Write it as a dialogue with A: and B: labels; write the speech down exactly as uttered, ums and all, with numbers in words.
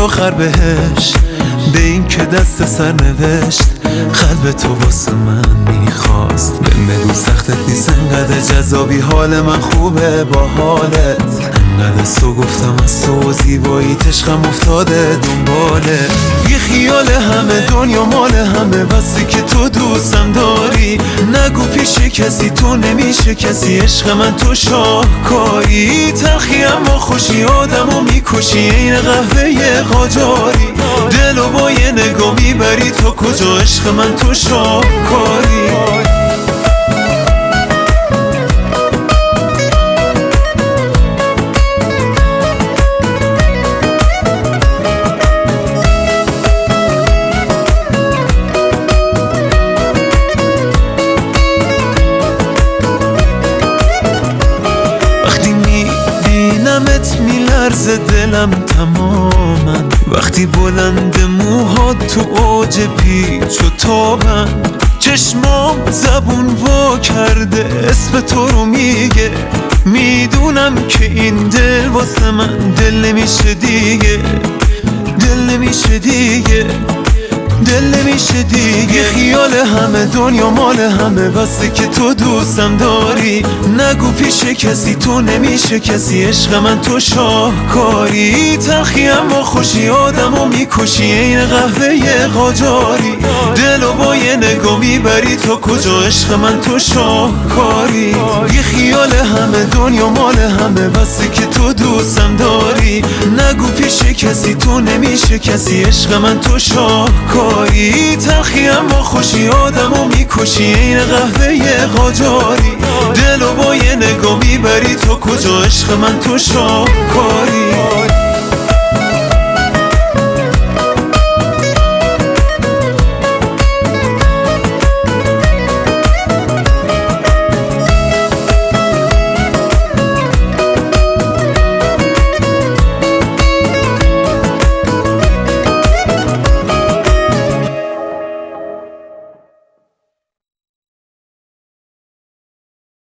A: آخر بهش به این که دست سر نوشت قلب تو واسه من میخواست. بهم بگو سختت نیست انقدر جذابی، حال من خوبه با حالت انقدر سو گفتم از تو زیبایی عشقم افتاده دنباله. بی خیال همه دنیا مال همه بسی که تو دوستم داری. نگو پیش کسی تو نمیشه کسی، عشق من تو شاهکاری. تلخی اما خوشی آدمو میکشی این قهوه قاجاری. دلو با یه نگاه میبری تو کجا، عشق من تو شاهکاری. میبینمت میلرزه دلم تماما، وقتی بلند موهات تو اوج پیچ و تابن. چشمام زبون وا کرده اسم تو رو میگه، میدونم که این دل واسه من دل نمیشه دیگه، دل نمیشه دیگه، دل نمیشه دیگه. خیال همه دنیا مال همه بسته که تو دوستم داری. نگو پیش کسی تو نمیشه کسی، عشق من تو شاهکاری. تلخی اما خوشی آدمو میکشی این قهوه قاجاری. دلو با یه نگاه میبری تو کجا، عشق من تو شاهکاری. بی خیال همه دنیا مال همه بسته که تو دوستم داری. نگو پیش کسی تو نمیشه کسی، عشق من تو شاهکاری. تلخی اما خوشی آدمو میکشی این قهوه قاجاری. دلو با یه نگاه میبری تو کجا، عشق من تو شاهکاری.